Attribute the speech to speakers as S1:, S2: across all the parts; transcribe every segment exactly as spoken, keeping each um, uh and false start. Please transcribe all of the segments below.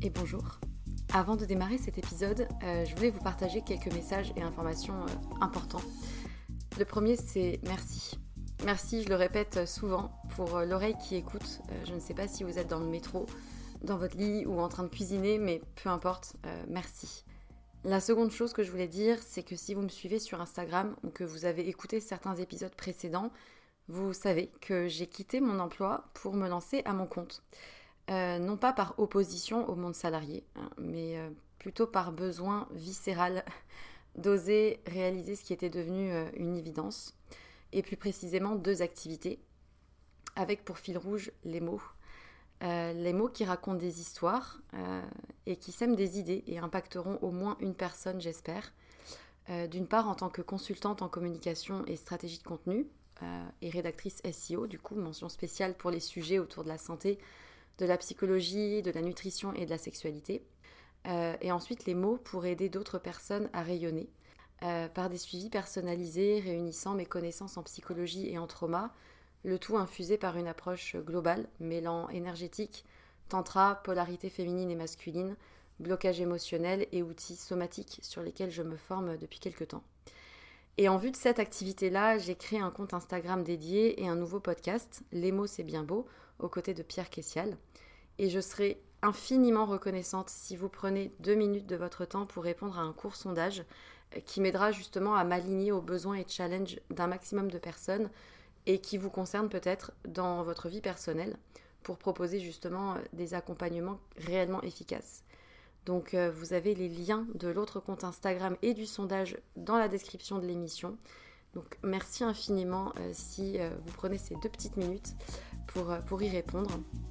S1: et bonjour. Avant de démarrer cet épisode, euh, je voulais vous partager quelques messages et informations euh, importants. Le premier, c'est merci. Merci, je le répète souvent, pour euh, l'oreille qui écoute. Euh, je ne sais pas si vous êtes dans le métro, dans votre lit ou en train de cuisiner, mais peu importe, euh, merci. La seconde chose que je voulais dire, c'est que si vous me suivez sur Instagram ou que vous avez écouté certains épisodes précédents, vous savez que j'ai quitté mon emploi pour me lancer à mon compte. Euh, non pas par opposition au monde salarié, hein, mais euh, plutôt par besoin viscéral d'oser réaliser ce qui était devenu euh, une évidence, et plus précisément deux activités, avec pour fil rouge les mots. Euh, les mots qui racontent des histoires euh, et qui sèment des idées et impacteront au moins une personne, j'espère. Euh, d'une part, en tant que consultante en communication et stratégie de contenu, euh, et rédactrice S E O, du coup, mention spéciale pour les sujets autour de la santé, de la psychologie, de la nutrition et de la sexualité. Euh, et ensuite, les mots pour aider d'autres personnes à rayonner, euh, par des suivis personnalisés réunissant mes connaissances en psychologie et en trauma, le tout infusé par une approche globale, mêlant énergétique, tantra, polarité féminine et masculine, blocage émotionnel et outils somatiques sur lesquels je me forme depuis quelques temps. Et en vue de cette activité-là, j'ai créé un compte Instagram dédié et un nouveau podcast, Les mots c'est bien beau, aux côtés de Pierre Kessial. Et je serai infiniment reconnaissante si vous prenez deux minutes de votre temps pour répondre à un court sondage qui m'aidera justement à m'aligner aux besoins et challenges d'un maximum de personnes et qui vous concerne peut-être dans votre vie personnelle pour proposer justement des accompagnements réellement efficaces. Donc euh, vous avez les liens de l'autre compte Instagram et du sondage dans la description de l'émission. Donc merci infiniment euh, si euh, vous prenez ces deux petites minutes pour, euh, pour y répondre.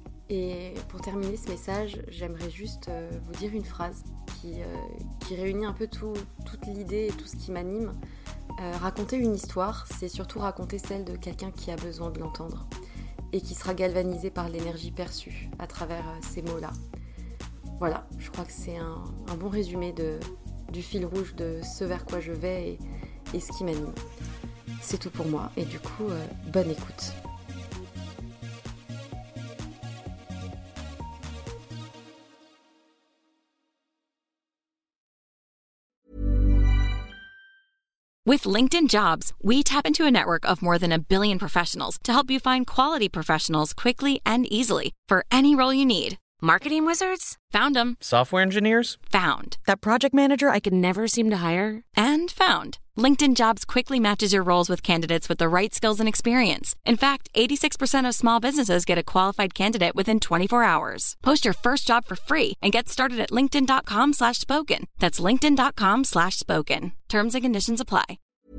S1: Et pour terminer ce message, j'aimerais juste euh, vous dire une phrase qui, euh, qui réunit un peu tout, toute l'idée et tout ce qui m'anime. Euh, raconter une histoire, c'est surtout raconter celle de quelqu'un qui a besoin de l'entendre et qui sera galvanisé par l'énergie perçue à travers euh, ces mots-là. Voilà, je crois que c'est un, un bon résumé de, du fil rouge de ce vers quoi je vais et, et ce qui m'anime. C'est tout pour moi et du coup, euh, bonne écoute.
S2: With LinkedIn Jobs, we tap into a network of more than a billion professionals to help you find quality professionals quickly and easily for any role you need. Marketing wizards? Found them.
S3: Software engineers?
S2: Found. That project manager I could never seem to hire? And found. LinkedIn Jobs quickly matches your roles with candidates with the right skills and experience. In fact, eighty-six percent of small businesses get a qualified candidate within twenty-four hours. Post your first job for free and get started at linkedin.com slash spoken. That's linkedin.com slash spoken. Terms and conditions apply.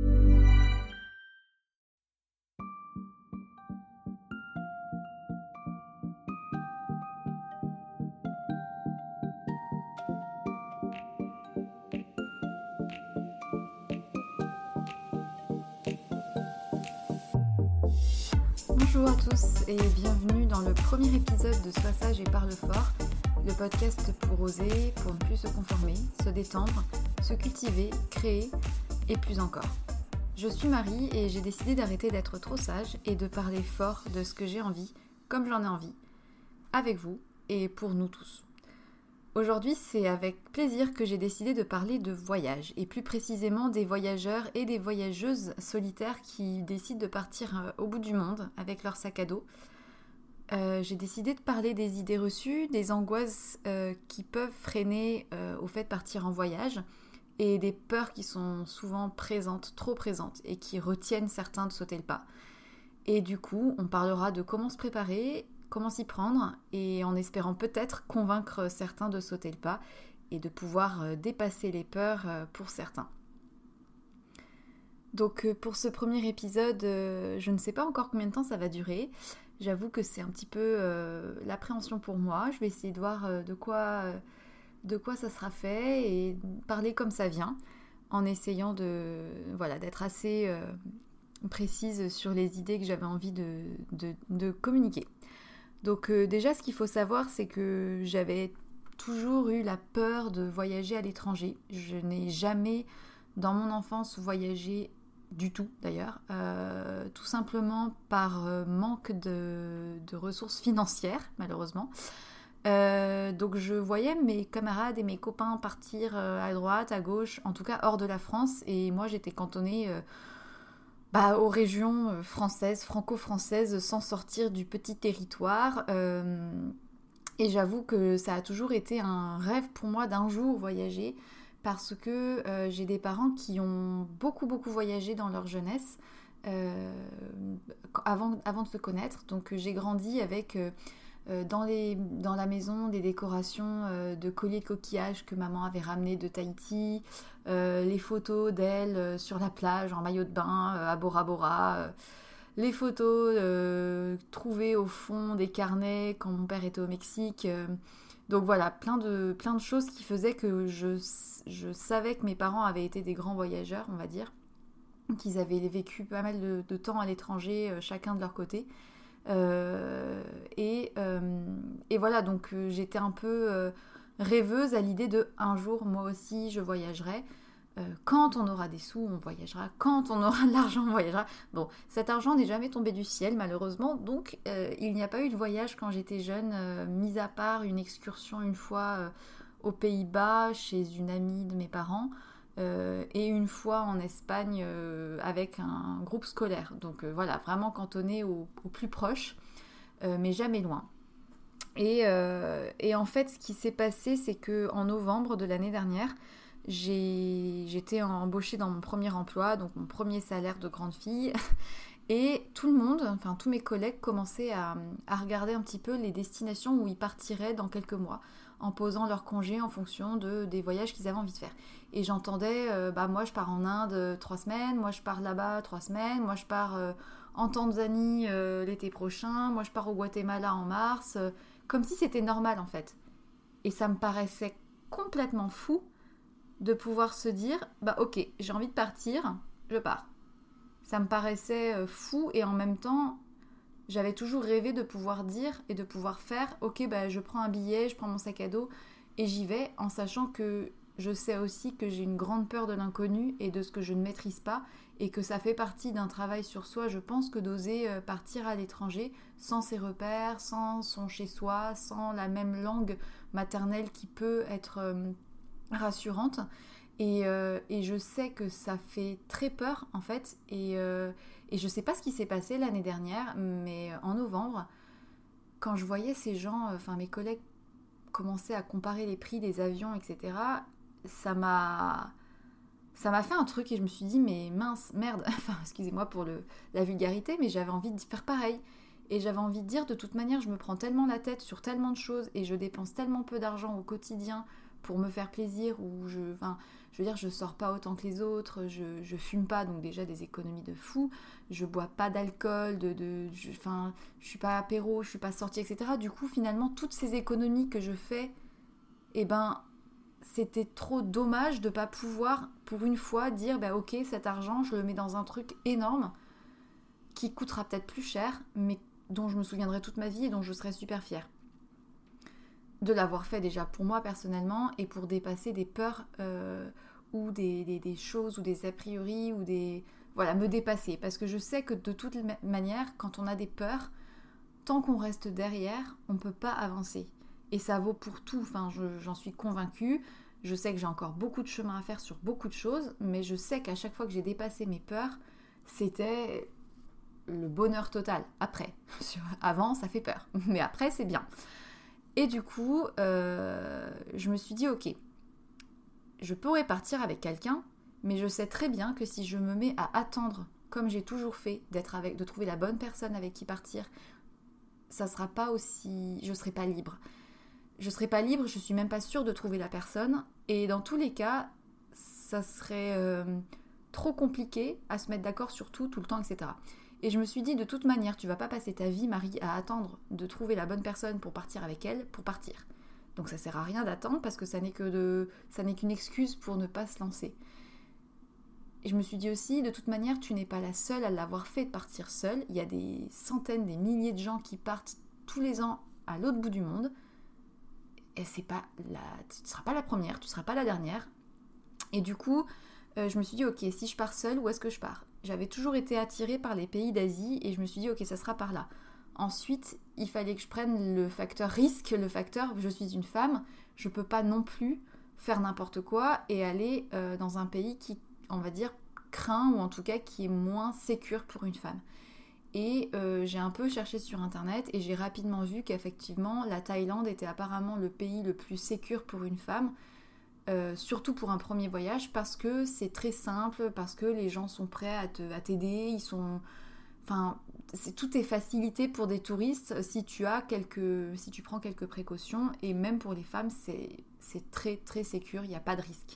S1: Bonjour à tous et bienvenue dans le premier épisode de Sois sage et parle fort, le podcast pour oser, pour ne plus se conformer, se détendre, se cultiver, créer et plus encore. Je suis Marie et j'ai décidé d'arrêter d'être trop sage et de parler fort de ce que j'ai envie, comme j'en ai envie, avec vous et pour nous tous. Aujourd'hui, c'est avec plaisir que j'ai décidé de parler de voyage, et plus précisément des voyageurs et des voyageuses solitaires qui décident de partir au bout du monde avec leur sac à dos. Euh, j'ai décidé de parler des idées reçues, des angoisses euh, qui peuvent freiner euh, au fait de partir en voyage, et des peurs qui sont souvent présentes, trop présentes, et qui retiennent certains de sauter le pas. Et du coup, on parlera de comment se préparer, comment s'y prendre, et en espérant peut-être convaincre certains de sauter le pas et de pouvoir dépasser les peurs pour certains. Donc pour ce premier épisode, je ne sais pas encore combien de temps ça va durer. J'avoue que c'est un petit peu euh, l'appréhension pour moi. Je vais essayer de voir de quoi, de quoi ça sera fait et parler comme ça vient, en essayant de, voilà, d'être assez euh, précise sur les idées que j'avais envie de, de, de communiquer. Donc euh, déjà, ce qu'il faut savoir, c'est que j'avais toujours eu la peur de voyager à l'étranger. Je n'ai jamais, dans mon enfance, voyagé du tout d'ailleurs, euh, tout simplement par euh, manque de, de ressources financières, malheureusement. Euh, donc je voyais mes camarades et mes copains partir euh, à droite, à gauche, en tout cas hors de la France, et moi j'étais cantonnée euh, bah, aux régions euh, françaises, franco-françaises, sans sortir du petit territoire. Euh, et j'avoue que ça a toujours été un rêve pour moi d'un jour voyager, parce que euh, j'ai des parents qui ont beaucoup beaucoup voyagé dans leur jeunesse, euh, avant, avant de se connaître. Donc j'ai grandi avec... Euh, Euh, dans, les, dans la maison des décorations euh, de colliers de coquillages que maman avait ramenés de Tahiti, euh, les photos d'elle euh, sur la plage en maillot de bain euh, à Bora Bora, euh, les photos euh, trouvées au fond des carnets quand mon père était au Mexique. Euh, donc voilà, plein de, plein de choses qui faisaient que je, je savais que mes parents avaient été des grands voyageurs, on va dire, qu'ils avaient vécu pas mal de, de temps à l'étranger, euh, chacun de leur côté. Euh, et, euh, et voilà, donc euh, j'étais un peu euh, rêveuse à l'idée de un jour moi aussi je voyagerai. Euh, quand on aura des sous, on voyagera. Quand on aura de l'argent, on voyagera. Bon, cet argent n'est jamais tombé du ciel malheureusement, donc euh, il n'y a pas eu de voyage quand j'étais jeune, euh, mis à part une excursion une fois euh, aux Pays-Bas chez une amie de mes parents. Euh, et une fois en Espagne euh, avec un groupe scolaire. Donc euh, voilà, vraiment cantonné au, au plus proche, euh, mais jamais loin. Et, euh, et en fait, ce qui s'est passé, c'est qu'en novembre de l'année dernière, j'ai, j'étais embauchée dans mon premier emploi, donc mon premier salaire de grande fille. Et tout le monde, enfin tous mes collègues, commençaient à, à regarder un petit peu les destinations où ils partiraient dans quelques mois, en posant leurs congés en fonction de, des voyages qu'ils avaient envie de faire. Et j'entendais, euh, bah moi je pars en Inde euh, trois semaines, moi je pars là-bas trois semaines, moi je pars euh, en Tanzanie euh, l'été prochain, moi je pars au Guatemala en mars, euh, comme si c'était normal en fait. Et ça me paraissait complètement fou de pouvoir se dire, bah ok, j'ai envie de partir, je pars. Ça me paraissait euh, fou et en même temps, j'avais toujours rêvé de pouvoir dire et de pouvoir faire, ok, bah je prends un billet, je prends mon sac à dos et j'y vais, en sachant que je sais aussi que j'ai une grande peur de l'inconnu et de ce que je ne maîtrise pas, et que ça fait partie d'un travail sur soi, je pense, que d'oser partir à l'étranger sans ses repères, sans son chez-soi, sans la même langue maternelle qui peut être euh, rassurante. Et, euh, et je sais que ça fait très peur en fait, et, euh, et je sais pas ce qui s'est passé l'année dernière, mais en novembre, quand je voyais ces gens, enfin mes collègues commençaient à comparer les prix des avions, et cetera, ça m'a, ça m'a fait un truc et je me suis dit mais mince, merde, enfin excusez-moi pour le, la vulgarité, mais j'avais envie de faire pareil. Et j'avais envie de dire, de toute manière, je me prends tellement la tête sur tellement de choses et je dépense tellement peu d'argent au quotidien pour me faire plaisir, ou je, enfin, je veux dire, je sors pas autant que les autres, je, je fume pas, donc déjà des économies de fou, je bois pas d'alcool, de, de, je, enfin, je suis pas apéro, je suis pas sortie, et cetera. Du coup, finalement, toutes ces économies que je fais, eh ben, c'était trop dommage de pas pouvoir, pour une fois, dire, bah ok, cet argent, je le mets dans un truc énorme, qui coûtera peut-être plus cher, mais dont je me souviendrai toute ma vie et dont je serai super fière de l'avoir fait déjà pour moi personnellement, et pour dépasser des peurs euh, ou des, des, des choses ou des a priori ou des... Voilà, me dépasser. Parce que je sais que de toute manière, quand on a des peurs, tant qu'on reste derrière, on ne peut pas avancer. Et ça vaut pour tout, enfin, je, j'en suis convaincue. Je sais que j'ai encore beaucoup de chemin à faire sur beaucoup de choses, mais je sais qu'à chaque fois que j'ai dépassé mes peurs, c'était le bonheur total. Après, avant, ça fait peur, mais après, c'est bien. Et du coup, euh, je me suis dit, ok, je pourrais partir avec quelqu'un, mais je sais très bien que si je me mets à attendre, comme j'ai toujours fait, d'être avec, de trouver la bonne personne avec qui partir, ça sera pas aussi... Je serai pas libre. Je serai pas libre, je suis même pas sûre de trouver la personne, et dans tous les cas, ça serait euh, trop compliqué à se mettre d'accord sur tout, tout le temps, et cetera. Et je me suis dit, de toute manière, tu vas pas passer ta vie, Marie, à attendre de trouver la bonne personne pour partir avec elle, pour partir. Donc ça sert à rien d'attendre, parce que ça n'est que de, ça n'est qu'une excuse pour ne pas se lancer. Et je me suis dit aussi, de toute manière, tu n'es pas la seule à l'avoir fait, de partir seule. Il y a des centaines, des milliers de gens qui partent tous les ans à l'autre bout du monde. Et c'est pas la, tu ne seras pas la première, tu ne seras pas la dernière. Et du coup, euh, je me suis dit, ok, si je pars seule, où est-ce que je pars ? J'avais toujours été attirée par les pays d'Asie et je me suis dit, ok, ça sera par là. Ensuite, il fallait que je prenne le facteur risque, le facteur je suis une femme, je peux pas non plus faire n'importe quoi et aller euh, dans un pays qui, on va dire, craint ou en tout cas qui est moins sécure pour une femme. Et euh, j'ai un peu cherché sur internet et j'ai rapidement vu qu'effectivement la Thaïlande était apparemment le pays le plus sécure pour une femme, euh, surtout pour un premier voyage, parce que c'est très simple, parce que les gens sont prêts à, te, à t'aider, ils sont... Enfin, c'est, tout est facilité pour des touristes si tu as quelques, si tu prends quelques précautions, et même pour les femmes, c'est, c'est très très sécure, il n'y a pas de risque.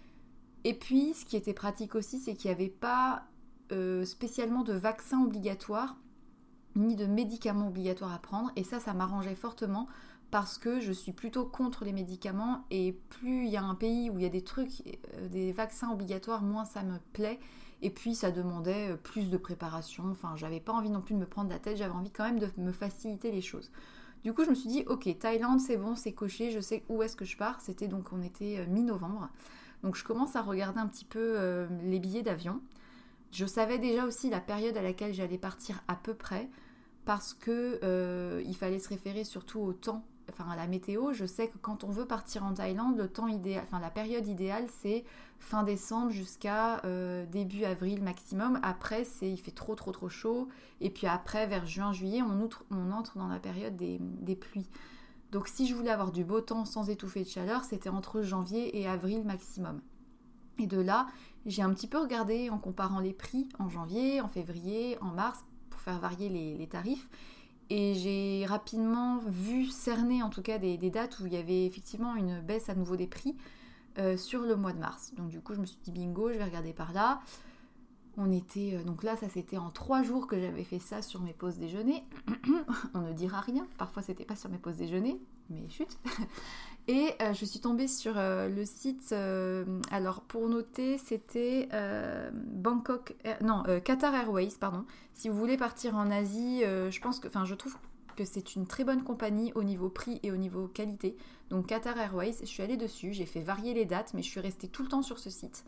S1: Et puis, ce qui était pratique aussi, c'est qu'il n'y avait pas euh, spécialement de vaccin obligatoire, ni de médicaments obligatoires à prendre, et ça, ça m'arrangeait fortement, parce que je suis plutôt contre les médicaments, et plus il y a un pays où il y a des trucs, euh, des vaccins obligatoires, moins ça me plaît. Et puis ça demandait plus de préparation, enfin j'avais pas envie non plus de me prendre la tête, j'avais envie quand même de me faciliter les choses. Du coup je me suis dit ok, Thaïlande c'est bon, c'est coché, je sais où est-ce que je pars, c'était donc on était mi-novembre. Donc je commence à regarder un petit peu euh, les billets d'avion. Je savais déjà aussi la période à laquelle j'allais partir à peu près, parce que euh, il fallait se référer surtout au temps, enfin à la météo. Je sais que quand on veut partir en Thaïlande, le temps idéal, enfin la période idéale c'est fin décembre jusqu'à euh, début avril maximum. Après c'est il fait trop trop trop chaud, et puis après vers juin juillet on, outre, on entre dans la période des, des pluies. Donc si je voulais avoir du beau temps sans étouffer de chaleur, c'était entre janvier et avril maximum. Et de là j'ai un petit peu regardé en comparant les prix en janvier, en février, en mars, pour faire varier les, les tarifs. Et j'ai rapidement vu cerner en tout cas des, des dates où il y avait effectivement une baisse à nouveau des prix euh, sur le mois de mars. Donc du coup je me suis dit bingo, je vais regarder par là. On était, euh, donc là ça c'était en trois jours que j'avais fait ça sur mes pauses déjeuner. On ne dira rien, parfois c'était pas sur mes pauses déjeuner, mais chut. Et euh, je suis tombée sur euh, le site, euh, alors pour noter c'était euh, Bangkok, Air, non euh, Qatar Airways pardon. Si vous voulez partir en Asie, euh, je pense que, enfin je trouve que c'est une très bonne compagnie au niveau prix et au niveau qualité. Donc Qatar Airways, je suis allée dessus, j'ai fait varier les dates, mais je suis restée tout le temps sur ce site.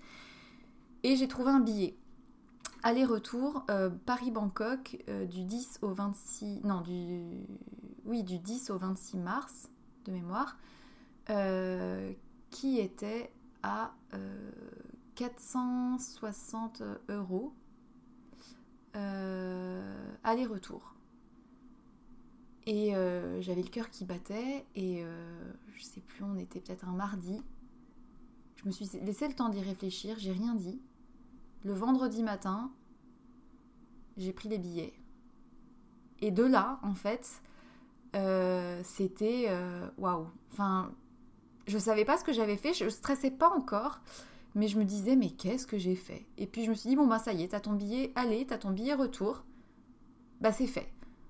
S1: Et j'ai trouvé un billet aller-retour euh, Paris-Bangkok euh, du dix au vingt-six, non du, oui du dix au vingt-six mars de mémoire. Euh, qui était à euh, quatre cent soixante euros euh, aller-retour. Et euh, j'avais le cœur qui battait, et euh, je sais plus, on était peut-être un mardi. Je me suis laissé le temps d'y réfléchir, j'ai rien dit. Le vendredi matin, j'ai pris les billets. Et de là, en fait, euh, c'était waouh. Wow. Enfin, je savais pas ce que j'avais fait, je stressais pas encore, mais je me disais mais qu'est-ce que j'ai fait? Et puis je me suis dit bon bah ça y est, t'as ton billet aller, t'as ton billet retour, bah c'est fait.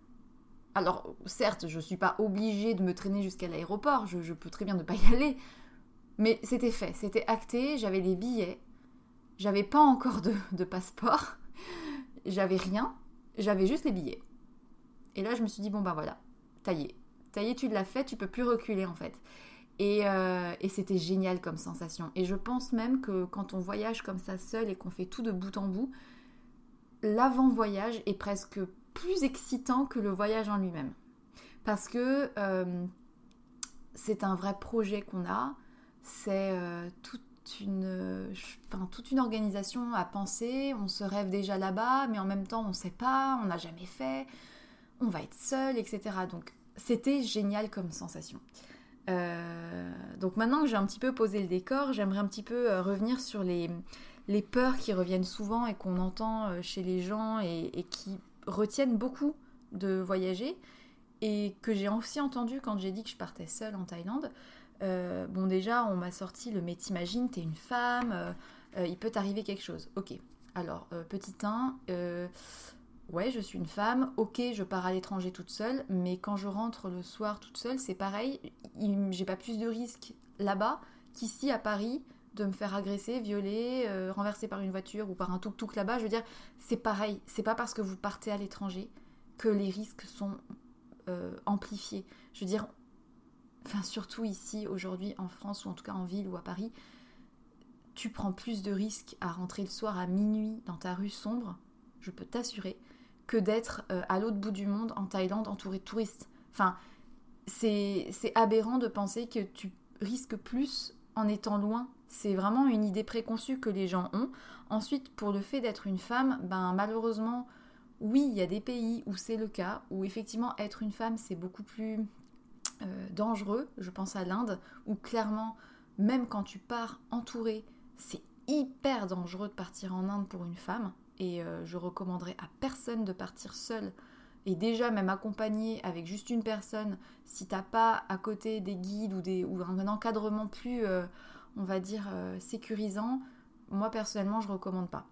S1: Alors certes, je suis pas obligée de me traîner jusqu'à l'aéroport, je, je peux très bien ne pas y aller, mais c'était fait, c'était acté, j'avais les billets, j'avais pas encore de, de passeport, j'avais rien, j'avais juste les billets. Et là je me suis dit bon bah voilà, ça y est, ça y est, tu l'as fait, tu peux plus reculer en fait. Et, euh, et c'était génial comme sensation. Et je pense même que quand on voyage comme ça seul et qu'on fait tout de bout en bout, l'avant-voyage est presque plus excitant que le voyage en lui-même. Parce que euh, c'est un vrai projet qu'on a, c'est euh, toute une, enfin, toute une organisation à penser, on se rêve déjà là-bas, mais en même temps on ne sait pas, on n'a jamais fait, on va être seul, et cetera. Donc c'était génial comme sensation. Euh, donc maintenant que j'ai un petit peu posé le décor, j'aimerais un petit peu euh, revenir sur les, les peurs qui reviennent souvent et qu'on entend euh, chez les gens et, et qui retiennent beaucoup de voyager, et que j'ai aussi entendu quand j'ai dit que je partais seule en Thaïlande. Euh, bon déjà on m'a sorti le mais t'imagines, t'es une femme, euh, euh, il peut t'arriver quelque chose. Ok, alors euh, petit un, euh, ouais, je suis une femme, ok, je pars à l'étranger toute seule, mais quand je rentre le soir toute seule, c'est pareil, j'ai pas plus de risques là-bas qu'ici à Paris de me faire agresser, violer, euh, renverser par une voiture ou par un tuk-tuk là-bas. Je veux dire, c'est pareil, c'est pas parce que vous partez à l'étranger que les risques sont euh, amplifiés. Je veux dire, enfin surtout ici, aujourd'hui, en France, ou en tout cas en ville ou à Paris, tu prends plus de risques à rentrer le soir à minuit dans ta rue sombre, je peux t'assurer, que d'être euh, à l'autre bout du monde, en Thaïlande, entouré de touristes. Enfin, c'est, c'est aberrant de penser que tu risques plus en étant loin. C'est vraiment une idée préconçue que les gens ont. Ensuite, pour le fait d'être une femme, ben malheureusement, oui, il y a des pays où c'est le cas, où effectivement être une femme, c'est beaucoup plus euh, dangereux. Je pense à l'Inde, où clairement, même quand tu pars entourée, c'est hyper dangereux de partir en Inde pour une femme. Et euh, je recommanderais à personne de partir seule. Et déjà, même accompagnée avec juste une personne, si t'as pas à côté des guides ou, des, ou un encadrement plus, euh, on va dire, euh, sécurisant, moi personnellement, je recommande pas.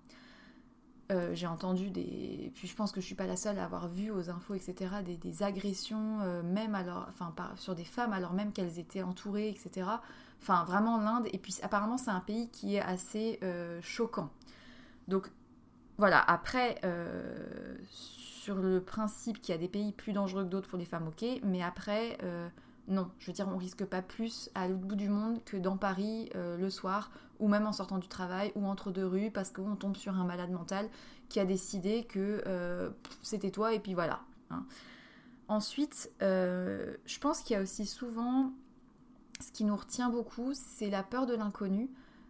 S1: Euh, j'ai entendu des... Puis je pense que je suis pas la seule à avoir vu aux infos, et cetera, des, des agressions, euh, même alors... enfin, par... sur des femmes alors même qu'elles étaient entourées, et cetera. Enfin, vraiment l'Inde. Et puis apparemment, c'est un pays qui est assez euh, choquant. Donc, voilà. Après... Euh... sur le principe qu'il y a des pays plus dangereux que d'autres pour les femmes, ok, mais après, euh, non, je veux dire, on risque pas plus à l'autre bout du monde que dans Paris euh, le soir, ou même en sortant du travail, ou entre deux rues, parce qu'on tombe sur un malade mental qui a décidé que euh, c'était toi, et puis voilà. Hein. Ensuite, euh, je pense qu'il y a aussi souvent, ce qui nous retient beaucoup, c'est la peur de l'inconnu,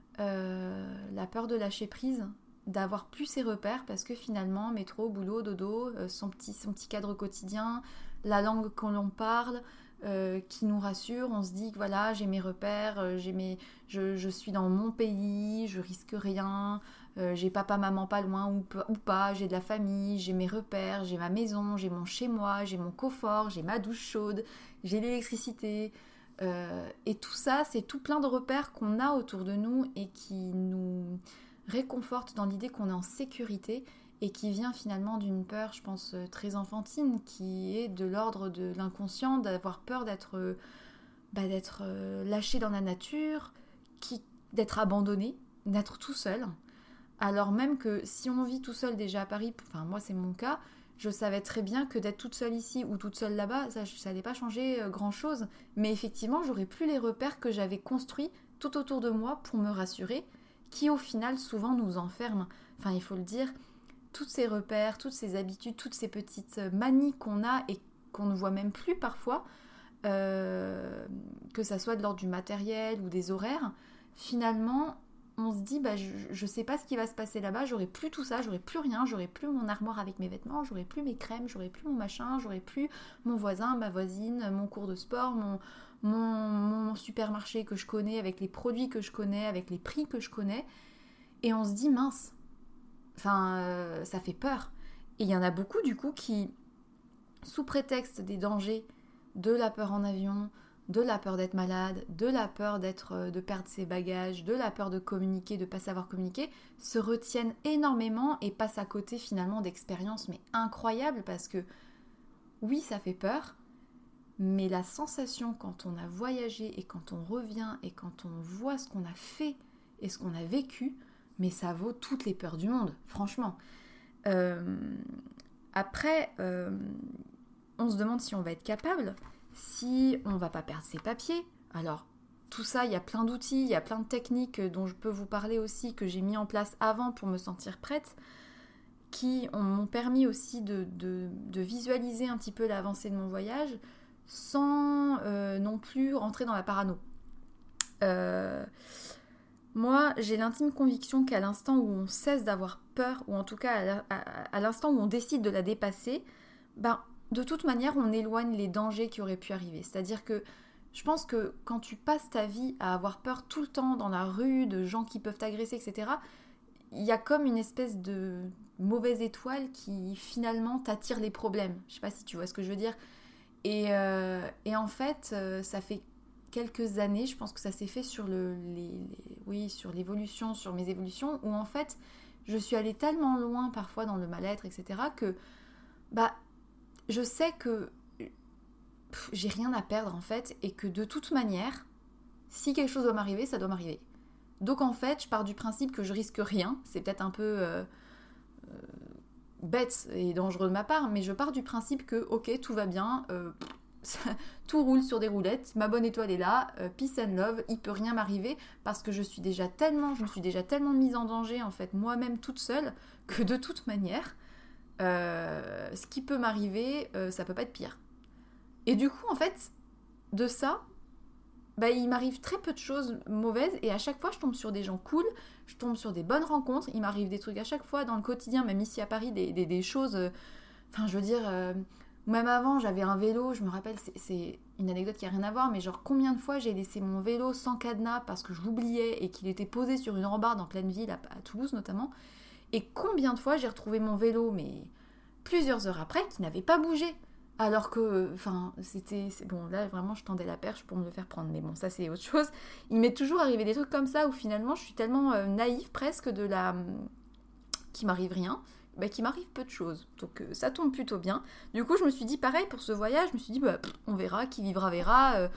S1: euh, la peur de lâcher prise, d'avoir plus ses repères parce que finalement métro, boulot, dodo, euh, son, petit, son petit cadre quotidien, la langue qu'on l'on parle, euh, qui nous rassure, on se dit que voilà, j'ai mes repères, euh, j'ai mes, je, je suis dans mon pays, je risque rien, euh, j'ai papa, maman pas loin ou, ou pas, j'ai de la famille, j'ai mes repères, j'ai ma maison, j'ai mon chez-moi, j'ai mon confort, j'ai ma douche chaude, j'ai l'électricité, euh, et tout ça, c'est tout plein de repères qu'on a autour de nous et qui nous réconforte dans l'idée qu'on est en sécurité et qui vient finalement d'une peur, je pense, très enfantine, qui est de l'ordre de l'inconscient, d'avoir peur d'être, bah, d'être lâché dans la nature, qui, d'être abandonné, d'être tout seul. Alors même que si on vit tout seul déjà à Paris, enfin moi c'est mon cas, je savais très bien que d'être toute seule ici ou toute seule là-bas, ça n'allait pas changer grand-chose. Mais effectivement, j'aurais plus les repères que j'avais construits tout autour de moi pour me rassurer, qui au final souvent nous enferment. Enfin, il faut le dire, tous ces repères, toutes ces habitudes, toutes ces petites manies qu'on a et qu'on ne voit même plus parfois, euh, que ça soit de l'ordre du matériel ou des horaires, finalement, on se dit, bah, je, je sais pas ce qui va se passer là-bas, j'aurai plus tout ça, j'aurai plus rien, j'aurai plus mon armoire avec mes vêtements, j'aurai plus mes crèmes, j'aurai plus mon machin, j'aurai plus mon voisin, ma voisine, mon cours de sport, mon... Mon, mon supermarché que je connais, avec les produits que je connais, avec les prix que je connais, et on se dit mince, enfin euh, ça fait peur. Et il y en a beaucoup du coup qui, sous prétexte des dangers, de la peur en avion, de la peur d'être malade, de la peur d'être, de perdre ses bagages, de la peur de communiquer, de ne pas savoir communiquer, se retiennent énormément et passent à côté finalement d'expériences mais incroyables, parce que oui, ça fait peur, mais la sensation quand on a voyagé et quand on revient et quand on voit ce qu'on a fait et ce qu'on a vécu, mais ça vaut toutes les peurs du monde, franchement. Euh, après, euh, on se demande si on va être capable, si on va pas perdre ses papiers. Alors, tout ça, il y a plein d'outils, il y a plein de techniques dont je peux vous parler aussi, que j'ai mis en place avant pour me sentir prête, qui m'ont permis aussi de, de, de visualiser un petit peu l'avancée de mon voyage, sans euh, non plus rentrer dans la parano. Euh, moi, j'ai l'intime conviction qu'à l'instant où on cesse d'avoir peur, ou en tout cas à, à, à l'instant où on décide de la dépasser, ben, de toute manière, on éloigne les dangers qui auraient pu arriver. C'est-à-dire que je pense que quand tu passes ta vie à avoir peur tout le temps dans la rue, de gens qui peuvent t'agresser, et cetera, il y a comme une espèce de mauvaise étoile qui finalement t'attire les problèmes. Je sais pas si tu vois ce que je veux dire. Et, euh, et en fait, euh, ça fait quelques années, je pense que ça s'est fait sur, le, les, les, oui, sur l'évolution, sur mes évolutions, où en fait, je suis allée tellement loin parfois dans le mal-être, et cetera, que bah, je sais que pff, j'ai rien à perdre en fait, et que de toute manière, si quelque chose doit m'arriver, ça doit m'arriver. Donc en fait, je pars du principe que je risque rien, c'est peut-être un peu... Euh, euh, bête et dangereux de ma part, mais je pars du principe que ok, tout va bien, euh, tout roule sur des roulettes, ma bonne étoile est là, euh, peace and love, il peut rien m'arriver, parce que je suis déjà tellement, je me suis déjà tellement mise en danger en fait moi-même toute seule, que de toute manière, euh, ce qui peut m'arriver, euh, ça peut pas être pire. Et du coup, en fait, de ça, bah, il m'arrive très peu de choses mauvaises et à chaque fois, je tombe sur des gens cool, je tombe sur des bonnes rencontres, il m'arrive des trucs à chaque fois dans le quotidien, même ici à Paris, des, des, des choses... Enfin, euh, je veux dire... Euh, même avant, j'avais un vélo, je me rappelle, c'est, c'est une anecdote qui n'a rien à voir, mais genre combien de fois j'ai laissé mon vélo sans cadenas parce que je l'oubliais et qu'il était posé sur une rambarde en pleine ville, à, à Toulouse notamment, et combien de fois j'ai retrouvé mon vélo, mais plusieurs heures après, qui n'avait pas bougé. Alors que, enfin, c'était... C'est, bon, là, vraiment, je tendais la perche pour me le faire prendre. Mais bon, ça, c'est autre chose. Il m'est toujours arrivé des trucs comme ça où, finalement, je suis tellement euh, naïve, presque, de la... qu'il m'arrive rien, bah, qu'il m'arrive peu de choses. Donc, euh, ça tombe plutôt bien. Du coup, je me suis dit, pareil, pour ce voyage, je me suis dit, bah, pff, on verra, qui vivra, verra. Euh,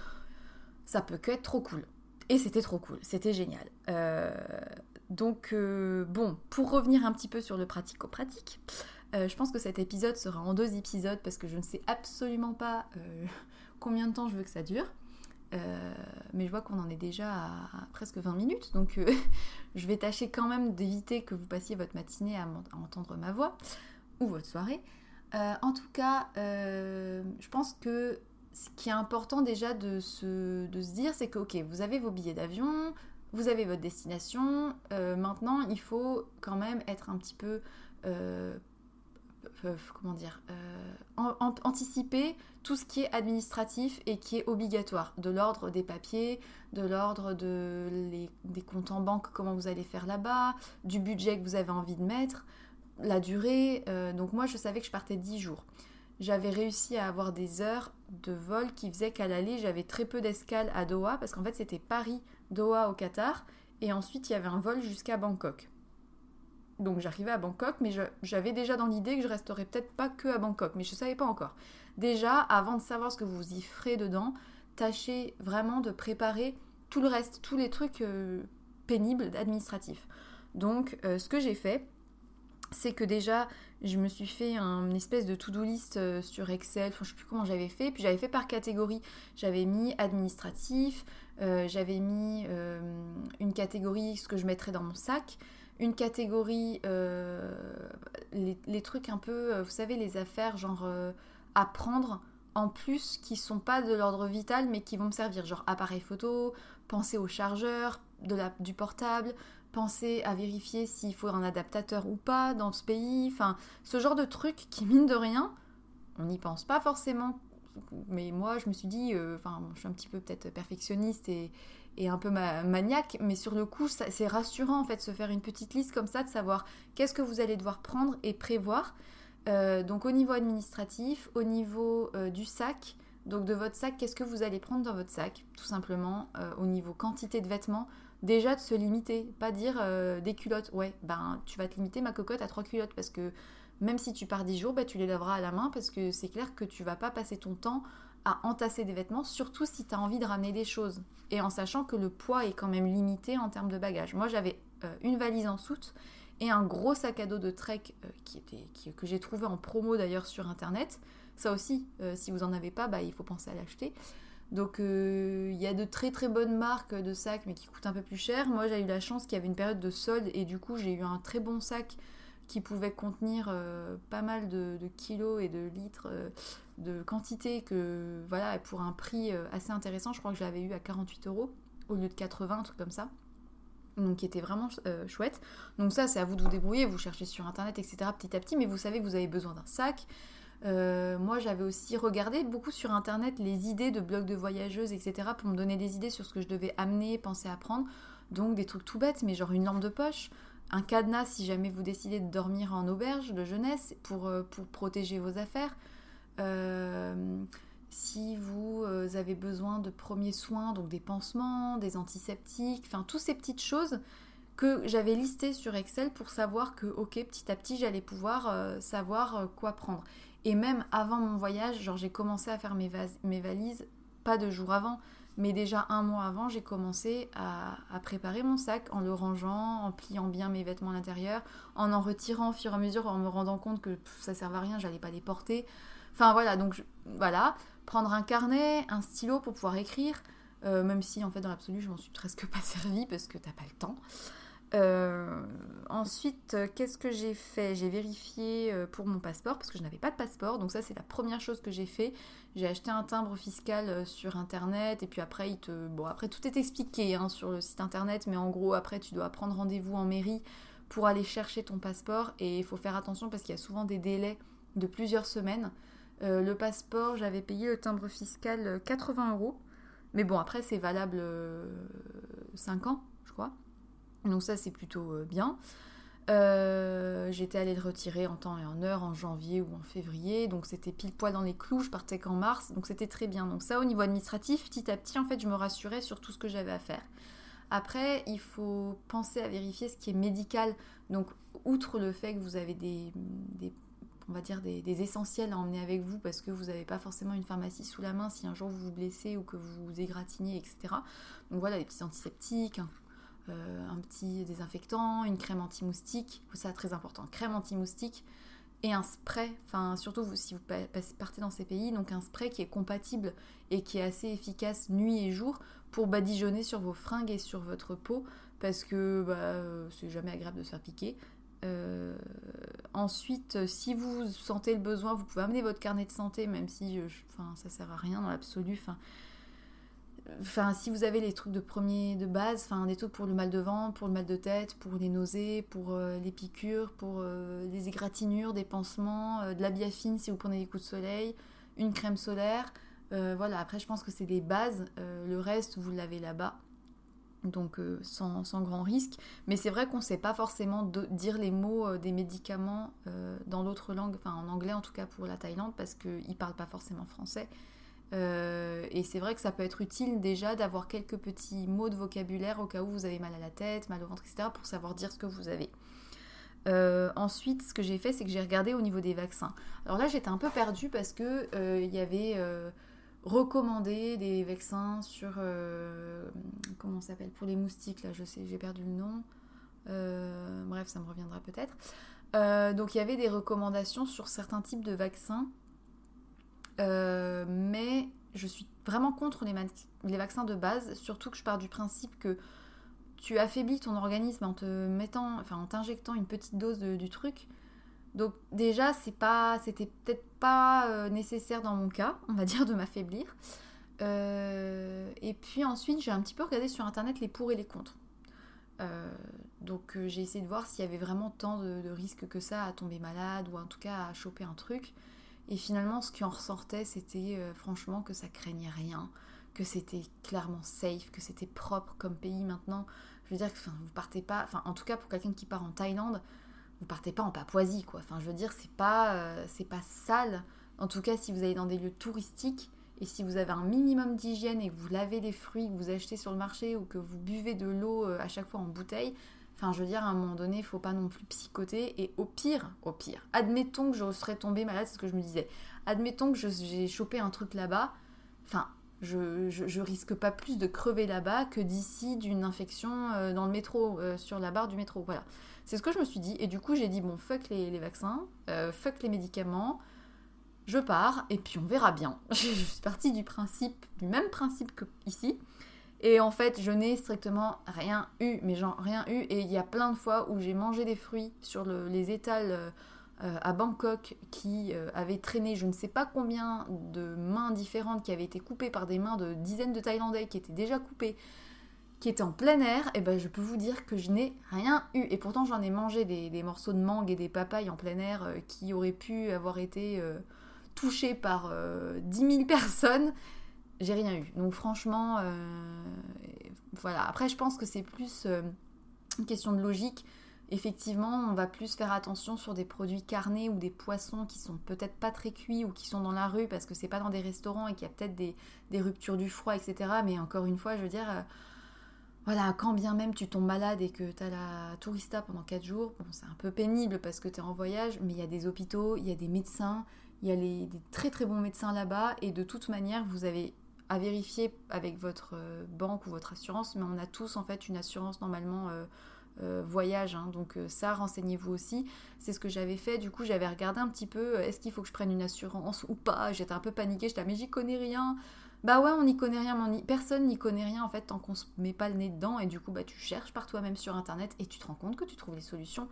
S1: ça peut que être trop cool. Et c'était trop cool. C'était génial. Euh, donc, euh, bon, pour revenir un petit peu sur le pratico-pratique... Euh, je pense que cet épisode sera en deux épisodes parce que je ne sais absolument pas euh, combien de temps je veux que ça dure. Euh, mais je vois qu'on en est déjà à, à presque vingt minutes, donc euh, je vais tâcher quand même d'éviter que vous passiez votre matinée à, à entendre ma voix, ou votre soirée. Euh, en tout cas, euh, je pense que ce qui est important déjà de se, de se dire, c'est que ok, vous avez vos billets d'avion, vous avez votre destination, euh, maintenant il faut quand même être un petit peu... Euh, Euh, comment dire, euh, an- an- anticiper tout ce qui est administratif et qui est obligatoire, de l'ordre des papiers, de l'ordre de les, des comptes en banque, comment vous allez faire là-bas, du budget que vous avez envie de mettre, la durée. Euh, donc moi, je savais que je partais dix jours. J'avais réussi à avoir des heures de vol qui faisaient qu'à l'aller, j'avais très peu d'escales à Doha, parce qu'en fait, c'était Paris-Doha au Qatar, et ensuite, il y avait un vol jusqu'à Bangkok. Donc j'arrivais à Bangkok, mais je, j'avais déjà dans l'idée que je resterais peut-être pas que à Bangkok, mais je savais pas encore. Déjà, avant de savoir ce que vous y ferez dedans, tâchez vraiment de préparer tout le reste, tous les trucs euh, pénibles, administratifs. Donc euh, ce que j'ai fait, c'est que déjà, je me suis fait un, une espèce de to-do list euh, sur Excel, enfin je sais plus comment j'avais fait, puis j'avais fait par catégorie. J'avais mis administratif, euh, j'avais mis euh, une catégorie, ce que je mettrais dans mon sac, une catégorie, euh, les, les trucs un peu, euh, vous savez, les affaires genre euh, à prendre en plus qui sont pas de l'ordre vital mais qui vont me servir, genre appareil photo, penser au chargeur de la, du portable, penser à vérifier s'il faut un adaptateur ou pas dans ce pays, enfin ce genre de trucs qui mine de rien, on n'y pense pas forcément, mais moi je me suis dit, enfin euh, je suis un petit peu peut-être perfectionniste et et un peu ma- maniaque, mais sur le coup, ça, c'est rassurant en fait, se faire une petite liste comme ça, de savoir qu'est-ce que vous allez devoir prendre et prévoir. Euh, donc au niveau administratif, au niveau euh, du sac, donc de votre sac, qu'est-ce que vous allez prendre dans votre sac, tout simplement, euh, au niveau quantité de vêtements, déjà de se limiter, pas dire euh, des culottes, ouais, ben tu vas te limiter ma cocotte à trois culottes, parce que même si tu pars dix jours, ben, tu les laveras à la main, parce que c'est clair que tu vas pas passer ton temps à entasser des vêtements, surtout si tu as envie de ramener des choses. Et en sachant que le poids est quand même limité en termes de bagages. Moi, j'avais euh, une valise en soute et un gros sac à dos de Trek euh, qui était, qui, que j'ai trouvé en promo d'ailleurs sur Internet. Ça aussi, euh, si vous n'en avez pas, bah, il faut penser à l'acheter. Donc, il euh, y a de très très bonnes marques de sacs, mais qui coûtent un peu plus cher. Moi, j'ai eu la chance qu'il y avait une période de solde et du coup, j'ai eu un très bon sac qui pouvait contenir euh, pas mal de, de kilos et de litres euh, de quantité, que voilà, pour un prix euh, assez intéressant. Je crois que je l'avais eu à quarante-huit euros au lieu de quatre-vingts, un truc comme ça, donc qui était vraiment euh, chouette. Donc ça, c'est à vous de vous débrouiller, vous cherchez sur internet, etc., petit à petit, mais vous savez que vous avez besoin d'un sac. Euh, moi, j'avais aussi regardé beaucoup sur internet les idées de blogs de voyageuses, etc., pour me donner des idées sur ce que je devais amener, penser à prendre. Donc des trucs tout bêtes, mais genre une lampe de poche, un cadenas si jamais vous décidez de dormir en auberge de jeunesse pour, euh, pour protéger vos affaires. Euh, si vous euh, avez besoin de premiers soins, donc des pansements, des antiseptiques, enfin toutes ces petites choses que j'avais listées sur Excel pour savoir que, ok, petit à petit, j'allais pouvoir euh, savoir euh, quoi prendre. Et même avant mon voyage, genre j'ai commencé à faire mes, vas- mes valises, pas deux jours avant, mais déjà un mois avant, j'ai commencé à, à préparer mon sac en le rangeant, en pliant bien mes vêtements à l'intérieur, en en retirant au fur et à mesure, en me rendant compte que pff, ça ne servait à rien, j'allais pas les porter. Enfin voilà, donc je, voilà, prendre un carnet, un stylo pour pouvoir écrire, euh, même si en fait dans l'absolu je m'en suis presque pas servie parce que t'as pas le temps. Euh, ensuite, euh, qu'est-ce que j'ai fait? J'ai vérifié euh, pour mon passeport parce que je n'avais pas de passeport. Donc ça, c'est la première chose que j'ai fait. J'ai acheté un timbre fiscal euh, sur internet et puis après, il te... bon, après tout est expliqué hein, sur le site internet, mais en gros, après, tu dois prendre rendez-vous en mairie pour aller chercher ton passeport et il faut faire attention parce qu'il y a souvent des délais de plusieurs semaines. Euh, le passeport, j'avais payé le timbre fiscal euh, quatre-vingts euros. Mais bon, après, c'est valable euh, cinq ans, je crois. Donc ça, c'est plutôt euh, bien. Euh, j'étais allée le retirer en temps et en heure en janvier ou en février. Donc c'était pile poil dans les clous. Je partais qu'en mars. Donc c'était très bien. Donc ça, au niveau administratif, petit à petit, en fait, je me rassurais sur tout ce que j'avais à faire. Après, il faut penser à vérifier ce qui est médical. Donc, outre le fait que vous avez des... des on va dire des, des essentiels à emmener avec vous parce que vous n'avez pas forcément une pharmacie sous la main si un jour vous vous blessez ou que vous vous égratignez, et cetera. Donc voilà, des petits antiseptiques, un, euh, un petit désinfectant, une crème anti-moustique, ça très important, crème anti-moustique et un spray, enfin surtout vous, si vous partez dans ces pays, donc un spray qui est compatible et qui est assez efficace nuit et jour pour badigeonner sur vos fringues et sur votre peau parce que bah, c'est jamais agréable de se faire piquer. Euh, ensuite, si vous sentez le besoin, vous pouvez amener votre carnet de santé, même si je, enfin, ça sert à rien dans l'absolu. Enfin, enfin, si vous avez les trucs de premier de base, enfin, des trucs pour le mal de ventre, pour le mal de tête, pour les nausées, pour euh, les piqûres, pour euh, les égratignures, des pansements, euh, de la biafine si vous prenez des coups de soleil, une crème solaire. Euh, voilà. Après, je pense que c'est des bases. Euh, le reste, vous l'avez là-bas. Donc euh, sans, sans grand risque. Mais c'est vrai qu'on ne sait pas forcément de, dire les mots euh, des médicaments euh, dans l'autre langue, enfin en anglais en tout cas pour la Thaïlande, parce qu'ils ne parlent pas forcément français. Euh, et c'est vrai que ça peut être utile déjà d'avoir quelques petits mots de vocabulaire au cas où vous avez mal à la tête, mal au ventre, et cetera pour savoir dire ce que vous avez. Euh, ensuite, ce que j'ai fait, c'est que j'ai regardé au niveau des vaccins. Alors là, j'étais un peu perdue parce que euh, il y avait... Euh, recommander des vaccins sur euh, comment ça s'appelle pour les moustiques là je sais j'ai perdu le nom euh, bref ça me reviendra peut-être euh, donc il y avait des recommandations sur certains types de vaccins euh, mais je suis vraiment contre les, ma- les vaccins de base, surtout que je pars du principe que tu affaiblis ton organisme en te mettant enfin en t'injectant une petite dose de, du truc. Donc déjà, c'est pas, c'était peut-être pas euh, nécessaire dans mon cas, on va dire, de m'affaiblir. Euh, et puis ensuite, j'ai un petit peu regardé sur Internet les pour et les contre. Euh, donc euh, j'ai essayé de voir s'il y avait vraiment tant de, de risques que ça à tomber malade ou en tout cas à choper un truc. Et finalement, ce qui en ressortait, c'était euh, franchement que ça craignait rien, que c'était clairement safe, que c'était propre comme pays maintenant. Je veux dire que vous partez pas, enfin en tout cas pour quelqu'un qui part en Thaïlande, vous partez pas en Papouasie, quoi. Enfin, je veux dire, c'est pas, euh, c'est pas sale. En tout cas, si vous allez dans des lieux touristiques et si vous avez un minimum d'hygiène et que vous lavez les fruits que vous achetez sur le marché ou que vous buvez de l'eau euh, à chaque fois en bouteille, enfin, je veux dire, à un moment donné, il faut pas non plus psychoter. Et au pire, au pire, admettons que je serais tombée malade, c'est ce que je me disais. Admettons que je, j'ai chopé un truc là-bas. Enfin, je, je, je risque pas plus de crever là-bas que d'ici d'une infection euh, dans le métro, euh, sur la barre du métro. Voilà. C'est ce que je me suis dit. Et du coup, j'ai dit, bon, fuck les, les vaccins, euh, fuck les médicaments, je pars, et puis on verra bien. Je suis partie du principe, du même principe que ici. Et en fait, je n'ai strictement rien eu, mais genre rien eu. Et il y a plein de fois où j'ai mangé des fruits sur le, les étals euh, à Bangkok qui euh, avaient traîné je ne sais pas combien de mains différentes qui avaient été coupées par des mains de dizaines de Thaïlandais qui étaient déjà coupées, qui était en plein air, et ben je peux vous dire que je n'ai rien eu. Et pourtant j'en ai mangé des, des morceaux de mangue et des papayes en plein air euh, qui auraient pu avoir été euh, touchés par euh, dix mille personnes. J'ai rien eu. Donc franchement, euh, voilà. Après je pense que c'est plus euh, une question de logique. Effectivement, on va plus faire attention sur des produits carnés ou des poissons qui sont peut-être pas très cuits ou qui sont dans la rue parce que c'est pas dans des restaurants et qu'il y a peut-être des, des ruptures du froid, et cetera. Mais encore une fois, je veux dire... Euh, Voilà, quand bien même tu tombes malade et que t'as la tourista pendant quatre jours, bon, c'est un peu pénible parce que t'es en voyage, mais il y a des hôpitaux, il y a des médecins, il y a les, des très très bons médecins là-bas, et de toute manière, vous avez à vérifier avec votre banque ou votre assurance, mais on a tous en fait une assurance normalement euh, euh, voyage, hein, donc euh, ça, renseignez-vous aussi. C'est ce que j'avais fait, du coup j'avais regardé un petit peu, euh, est-ce qu'il faut que je prenne une assurance ou pas, j'étais un peu paniquée, j'étais là, mais j'y connais rien. Bah ouais, on n'y connaît rien, on y... personne n'y connaît rien en fait tant qu'on se met pas le nez dedans, et du coup bah tu cherches par toi-même sur internet et tu te rends compte que tu trouves les solutions.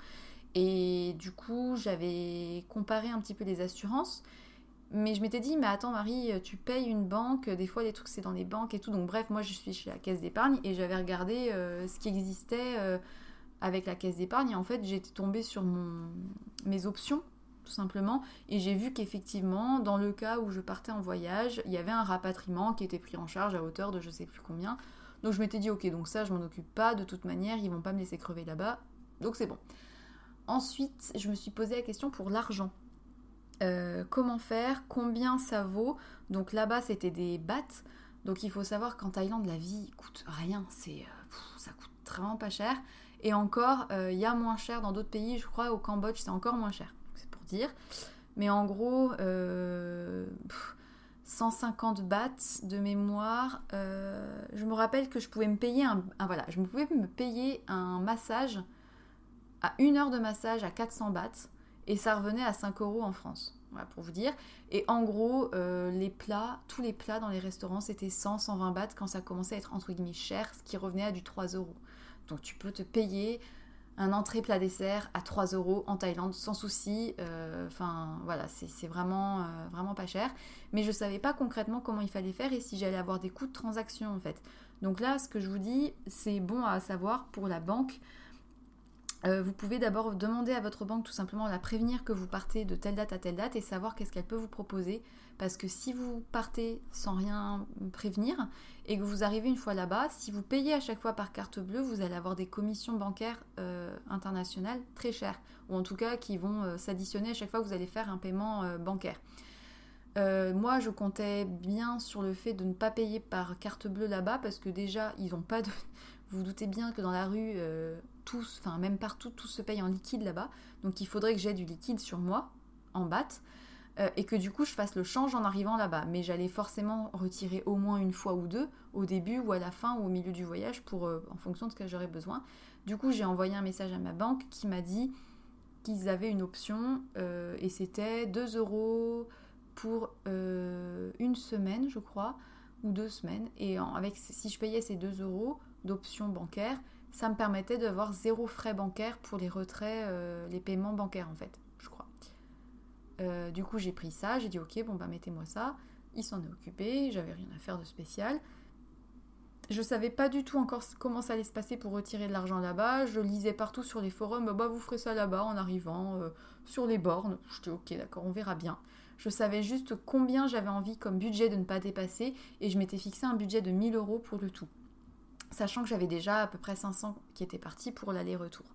S1: Et du coup j'avais comparé un petit peu les assurances, mais je m'étais dit mais attends Marie, tu payes une banque, des fois les trucs c'est dans les banques et tout, donc bref moi je suis chez la caisse d'épargne et j'avais regardé euh, ce qui existait euh, avec la caisse d'épargne, et en fait j'étais tombée sur mon... mes options tout simplement, et j'ai vu qu'effectivement dans le cas où je partais en voyage, il y avait un rapatriement qui était pris en charge à hauteur de je sais plus combien, donc je m'étais dit ok, donc ça je m'en occupe pas, de toute manière ils vont pas me laisser crever là-bas, donc c'est bon. Ensuite je me suis posé la question pour l'argent, euh, comment faire, combien ça vaut, donc là-bas c'était des bahts, donc il faut savoir qu'en Thaïlande la vie coûte rien, c'est, euh, pff, ça coûte vraiment pas cher, et encore il euh, y a moins cher dans d'autres pays, je crois au Cambodge c'est encore moins cher, c'est pour dire, mais en gros euh, cent cinquante bahts de mémoire, euh, je me rappelle que je pouvais me payer un, un voilà, je pouvais me payer un massage à une heure de massage à quatre cents bahts, et ça revenait à cinq euros en France, voilà pour vous dire, et en gros euh, les plats, tous les plats dans les restaurants c'était cent à cent vingt bahts quand ça commençait à être entre guillemets cher, ce qui revenait à du trois euros, donc tu peux te payer un entrée plat dessert à trois euros en Thaïlande sans souci, enfin euh, voilà, c'est, c'est vraiment, euh, vraiment pas cher, mais je savais pas concrètement comment il fallait faire et si j'allais avoir des coûts de transaction en fait. Donc là ce que je vous dis c'est bon à savoir pour la banque. Euh, vous pouvez d'abord demander à votre banque tout simplement, la prévenir que vous partez de telle date à telle date et savoir qu'est-ce qu'elle peut vous proposer, parce que si vous partez sans rien prévenir et que vous arrivez une fois là-bas, si vous payez à chaque fois par carte bleue, vous allez avoir des commissions bancaires euh, internationales très chères, ou en tout cas qui vont euh, s'additionner à chaque fois que vous allez faire un paiement euh, bancaire. Euh, moi je comptais bien sur le fait de ne pas payer par carte bleue là-bas, parce que déjà ils n'ont pas de... Vous vous doutez bien que dans la rue, euh, tous, enfin même partout, tout se paye en liquide là-bas. Donc il faudrait que j'aie du liquide sur moi, en bahts, euh, et que du coup je fasse le change en arrivant là-bas. Mais j'allais forcément retirer au moins une fois ou deux, au début ou à la fin ou au milieu du voyage, pour, euh, en fonction de ce que j'aurais besoin. Du coup j'ai envoyé un message à ma banque qui m'a dit qu'ils avaient une option, euh, et c'était deux euros pour euh, une semaine je crois, ou deux semaines. Et en, avec, si je payais ces deux euros d'options bancaires, ça me permettait d'avoir zéro frais bancaires pour les retraits, euh, les paiements bancaires en fait, je crois. Euh, du coup j'ai pris ça, j'ai dit ok, bon bah mettez-moi ça, il s'en est occupé, j'avais rien à faire de spécial. Je savais pas du tout encore comment ça allait se passer pour retirer de l'argent là-bas, je lisais partout sur les forums, bah vous ferez ça là-bas en arrivant, euh, sur les bornes, je dis ok d'accord, on verra bien. Je savais juste combien j'avais envie comme budget de ne pas dépasser, et je m'étais fixé un budget de mille euros pour le tout, sachant que j'avais déjà à peu près cinq cents qui étaient partis pour l'aller-retour.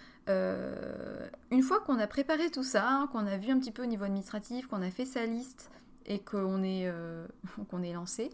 S1: Euh, une fois qu'on a préparé tout ça, hein, qu'on a vu un petit peu au niveau administratif, qu'on a fait sa liste et qu'on est, euh, qu'on est lancé,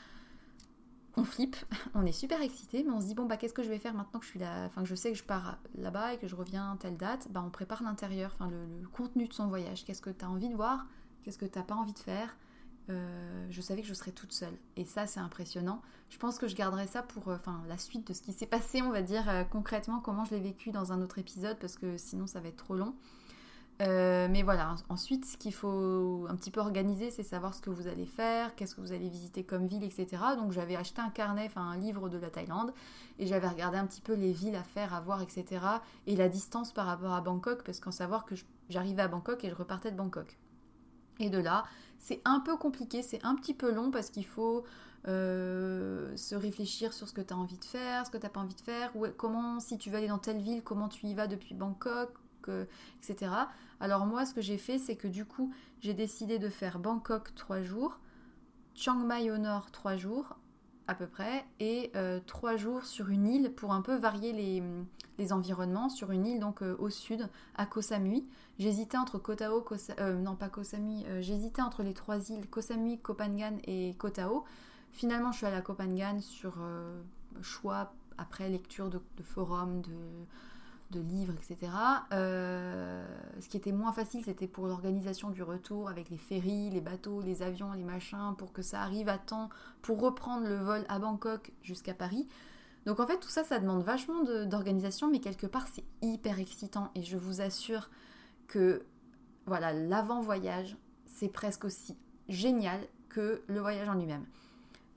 S1: on flippe, on est super excité, mais on se dit bon bah qu'est-ce que je vais faire maintenant que je suis là, enfin que je sais que je pars là-bas et que je reviens à telle date, bah on prépare l'intérieur, enfin le, le contenu de son voyage, qu'est-ce que tu as envie de voir, qu'est-ce que tu n'as pas envie de faire. Euh, je savais que je serais toute seule, et ça c'est impressionnant. Je pense que je garderai ça pour euh, enfin, la suite de ce qui s'est passé, on va dire euh, concrètement comment je l'ai vécu dans un autre épisode, parce que sinon ça va être trop long. Euh, mais voilà, ensuite ce qu'il faut un petit peu organiser, c'est savoir ce que vous allez faire, qu'est-ce que vous allez visiter comme ville, et cetera. Donc j'avais acheté un carnet, enfin un livre de la Thaïlande, et j'avais regardé un petit peu les villes à faire, à voir, et cetera. Et la distance par rapport à Bangkok, parce qu'en savoir que j'arrivais à Bangkok et je repartais de Bangkok. Et de là, c'est un peu compliqué, c'est un petit peu long, parce qu'il faut euh, se réfléchir sur ce que tu as envie de faire, ce que tu n'as pas envie de faire, ou comment, si tu veux aller dans telle ville, comment tu y vas depuis Bangkok, que, et cetera. Alors moi, ce que j'ai fait, c'est que du coup, j'ai décidé de faire Bangkok trois jours, Chiang Mai au nord trois jours, à peu près, et euh, trois jours sur une île pour un peu varier les, les environnements, sur une île donc euh, au sud, à Koh Samui. J'hésitais entre Koh Tao, Koh Sa- euh, non pas Koh Samui, euh, j'hésitais entre les trois îles, Koh Samui, Koh Phangan et Koh Tao. Finalement, je suis allée à Koh Phangan sur euh, choix, après lecture de, de forums, de, de livres, et cetera. Euh, ce qui était moins facile, c'était pour l'organisation du retour, avec les ferries, les bateaux, les avions, les machins, pour que ça arrive à temps, pour reprendre le vol à Bangkok jusqu'à Paris. Donc en fait, tout ça, ça demande vachement de, d'organisation, mais quelque part, c'est hyper excitant. Et je vous assure que voilà, l'avant-voyage, c'est presque aussi génial que le voyage en lui-même.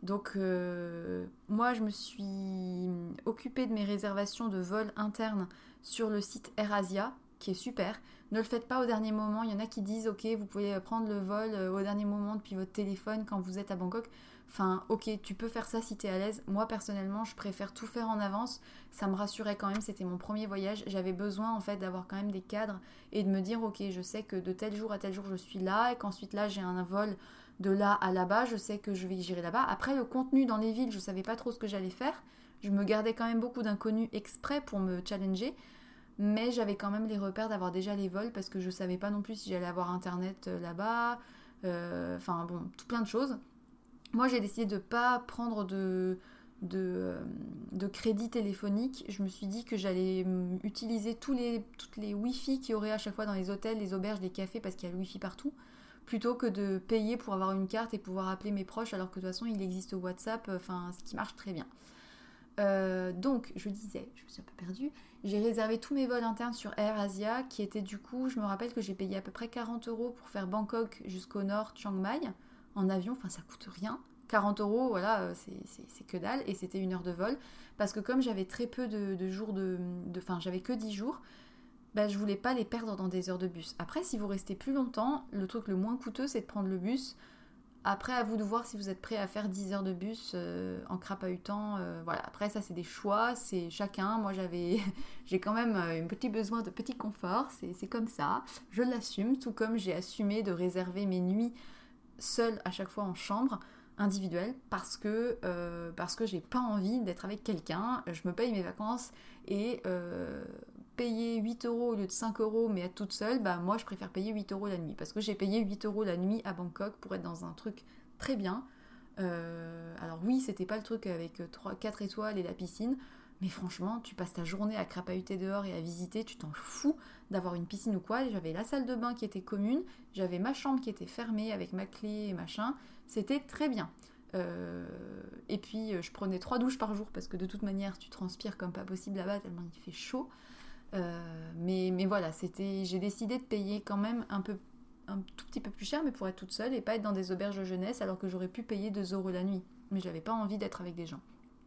S1: Donc euh, moi je me suis occupée de mes réservations de vols internes sur le site AirAsia, qui est super. Ne le faites pas au dernier moment. Il y en a qui disent ok, vous pouvez prendre le vol au dernier moment depuis votre téléphone quand vous êtes à Bangkok. Enfin ok, tu peux faire ça si t'es à l'aise. Moi personnellement je préfère tout faire en avance. Ça me rassurait quand même, c'était mon premier voyage. J'avais besoin en fait d'avoir quand même des cadres et de me dire ok, je sais que de tel jour à tel jour je suis là et qu'ensuite là j'ai un vol de là à là-bas, je sais que je vais gérer là-bas. Après, le contenu dans les villes, je savais pas trop ce que j'allais faire. Je me gardais quand même beaucoup d'inconnus exprès pour me challenger. Mais j'avais quand même les repères d'avoir déjà les vols parce que je savais pas non plus si j'allais avoir internet là-bas. Euh, enfin bon, tout plein de choses. Moi, j'ai décidé de pas prendre de, de, de crédit téléphonique. Je me suis dit que j'allais utiliser tous les, toutes les Wi-Fi qu'il y aurait à chaque fois dans les hôtels, les auberges, les cafés parce qu'il y a le Wi-Fi partout. Plutôt que de payer pour avoir une carte et pouvoir appeler mes proches alors que de toute façon il existe WhatsApp, enfin ce qui marche très bien. Euh, donc je disais, je me suis un peu perdue, j'ai réservé tous mes vols internes sur AirAsia qui étaient du coup, je me rappelle que j'ai payé à peu près quarante euros pour faire Bangkok jusqu'au nord, Chiang Mai, en avion, enfin ça coûte rien. quarante euros, voilà, c'est, c'est, c'est que dalle et c'était une heure de vol parce que comme j'avais très peu de, de jours de... Enfin j'avais que dix jours, bah, je voulais pas les perdre dans des heures de bus. Après, si vous restez plus longtemps, le truc le moins coûteux, c'est de prendre le bus. Après, à vous de voir si vous êtes prêt à faire dix heures de bus euh, en crapahutant. Euh, voilà. Après, ça, c'est des choix, c'est chacun. Moi, j'avais, j'ai quand même un petit besoin de petit confort. C'est, c'est comme ça. Je l'assume, tout comme j'ai assumé de réserver mes nuits seule à chaque fois en chambre individuelle parce que, euh, parce que j'ai pas envie d'être avec quelqu'un. Je me paye mes vacances et... Euh, payer huit euros au lieu de cinq euros mais être toute seule, bah moi je préfère payer huit euros la nuit parce que j'ai payé huit euros la nuit à Bangkok pour être dans un truc très bien. Euh, alors oui, c'était pas le truc avec trois, quatre étoiles et la piscine, mais franchement, tu passes ta journée à crapahuter dehors et à visiter, tu t'en fous d'avoir une piscine ou quoi. J'avais la salle de bain qui était commune, j'avais ma chambre qui était fermée avec ma clé et machin, c'était très bien. Euh, et puis je prenais trois douches par jour parce que de toute manière tu transpires comme pas possible là-bas tellement il fait chaud. Euh, mais, mais voilà, c'était, j'ai décidé de payer quand même un, peu, un tout petit peu plus cher, mais pour être toute seule et pas être dans des auberges de jeunesse alors que j'aurais pu payer deux euros la nuit. Mais j'avais pas envie d'être avec des gens.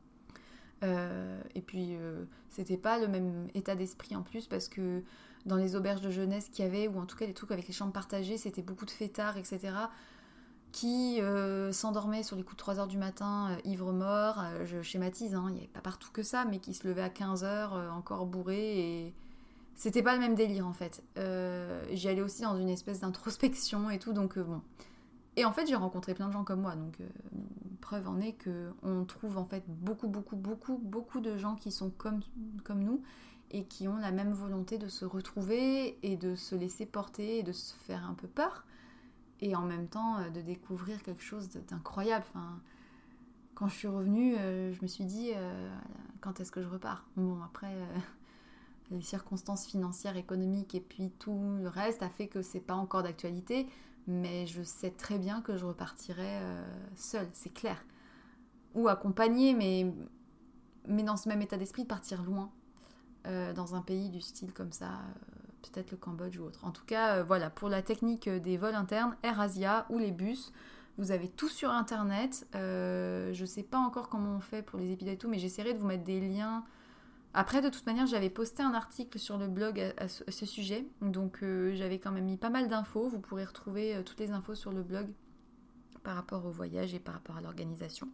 S1: Euh, et puis, euh, c'était pas le même état d'esprit en plus parce que dans les auberges de jeunesse qu'il y avait, ou en tout cas les trucs avec les chambres partagées, c'était beaucoup de fêtards, et cetera qui euh, s'endormaient sur les coups de trois heures du matin, euh, ivres-morts, euh, je schématise, hein, il n'y avait pas partout que ça, mais qui se levaient à quinze heures, euh, encore bourrés, et c'était pas le même délire en fait. Euh, j'y allais aussi dans une espèce d'introspection et tout, donc euh, bon. Et en fait, j'ai rencontré plein de gens comme moi, donc euh, preuve en est qu'on trouve en fait beaucoup, beaucoup, beaucoup, beaucoup de gens qui sont comme, comme nous, et qui ont la même volonté de se retrouver, et de se laisser porter, et de se faire un peu peur, et en même temps euh, de découvrir quelque chose d'incroyable. Enfin, quand je suis revenue, euh, je me suis dit euh, quand est-ce que je repars. Bon, après, euh, les circonstances financières, économiques et puis tout le reste a fait que c'est pas encore d'actualité, mais je sais très bien que je repartirai euh, seule, c'est clair. Ou accompagnée, mais, mais dans ce même état d'esprit de partir loin, euh, dans un pays du style comme ça, euh, peut-être le Cambodge ou autre. En tout cas, euh, voilà, pour la technique des vols internes, AirAsia ou les bus, vous avez tout sur internet. Euh, je sais pas encore comment on fait pour les épisodes et tout, mais j'essaierai de vous mettre des liens. Après, de toute manière, j'avais posté un article sur le blog à, à, ce, à ce sujet, donc euh, j'avais quand même mis pas mal d'infos. Vous pourrez retrouver euh, toutes les infos sur le blog par rapport au voyage et par rapport à l'organisation.